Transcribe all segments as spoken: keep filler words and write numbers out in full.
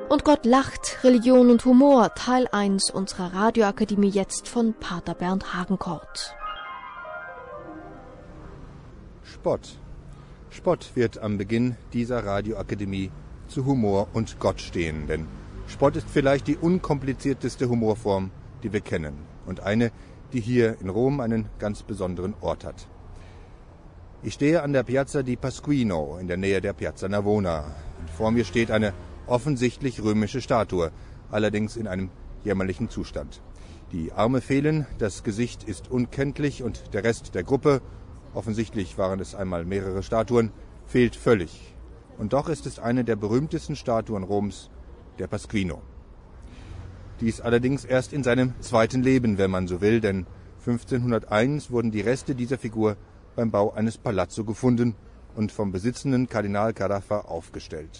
Und Gott lacht, Religion und Humor, Teil eins unserer Radioakademie jetzt von Pater Bernd Hagenkort. Spott. Spott wird am Beginn dieser Radioakademie zu Humor und Gott stehen, denn Spott ist vielleicht die unkomplizierteste Humorform, die wir kennen und eine, die hier in Rom einen ganz besonderen Ort hat. Ich stehe an der Piazza di Pasquino in der Nähe der Piazza Navona. Und vor mir steht eine offensichtlich römische Statue, allerdings in einem jämmerlichen Zustand. Die Arme fehlen, das Gesicht ist unkenntlich und der Rest der Gruppe, offensichtlich waren es einmal mehrere Statuen, fehlt völlig. Und doch ist es eine der berühmtesten Statuen Roms, der Pasquino. Dies allerdings erst in seinem zweiten Leben, wenn man so will, denn fünfzehnhunderteins wurden die Reste dieser Figur beim Bau eines Palazzo gefunden und vom besitzenden Kardinal Caraffa aufgestellt.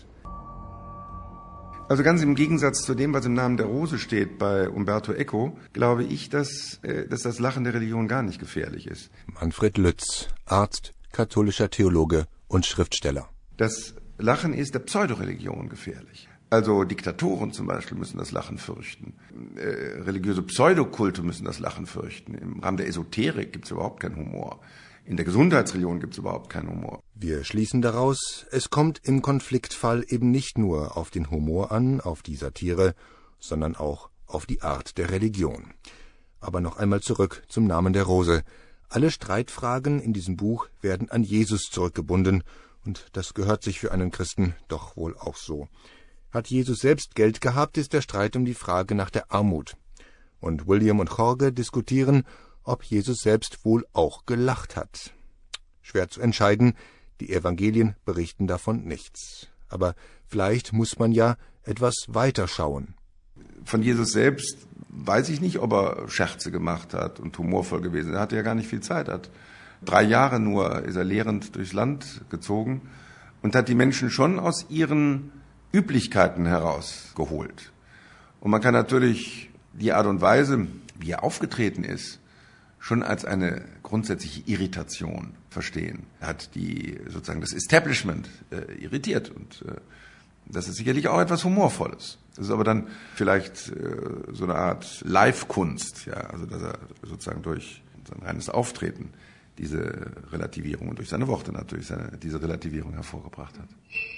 Also ganz im Gegensatz zu dem, was im Namen der Rose steht bei Umberto Eco, glaube ich, dass, äh, dass das Lachen der Religion gar nicht gefährlich ist. Manfred Lütz, Arzt, katholischer Theologe und Schriftsteller. Das Lachen ist der Pseudoreligion gefährlich. Also Diktatoren zum Beispiel müssen das Lachen fürchten. Äh, religiöse Pseudokulte müssen das Lachen fürchten. Im Rahmen der Esoterik gibt es überhaupt keinen Humor. In der Gesundheitsreligion gibt es überhaupt keinen Humor. Wir schließen daraus, es kommt im Konfliktfall eben nicht nur auf den Humor an, auf die Satire, sondern auch auf die Art der Religion. Aber noch einmal zurück zum Namen der Rose. Alle Streitfragen in diesem Buch werden an Jesus zurückgebunden, und das gehört sich für einen Christen doch wohl auch so. Hat Jesus selbst Geld gehabt, ist der Streit um die Frage nach der Armut. Und William und Jorge diskutieren, ob Jesus selbst wohl auch gelacht hat. Schwer zu entscheiden, die Evangelien berichten davon nichts. Aber vielleicht muss man ja etwas weiter schauen. Von Jesus selbst weiß ich nicht, ob er Scherze gemacht hat und humorvoll gewesen ist. Er hatte ja gar nicht viel Zeit. Er hat drei Jahre nur ist er lehrend durchs Land gezogen und hat die Menschen schon aus ihren Üblichkeiten herausgeholt. Und man kann natürlich die Art und Weise, wie er aufgetreten ist, schon als eine grundsätzliche Irritation verstehen. Er hat die sozusagen das Establishment äh, irritiert und äh, das ist sicherlich auch etwas Humorvolles. Das ist aber dann vielleicht äh, so eine Art Live-Kunst, ja, also dass er sozusagen durch sein reines Auftreten diese Relativierung und durch seine Worte natürlich seine, diese Relativierung hervorgebracht hat.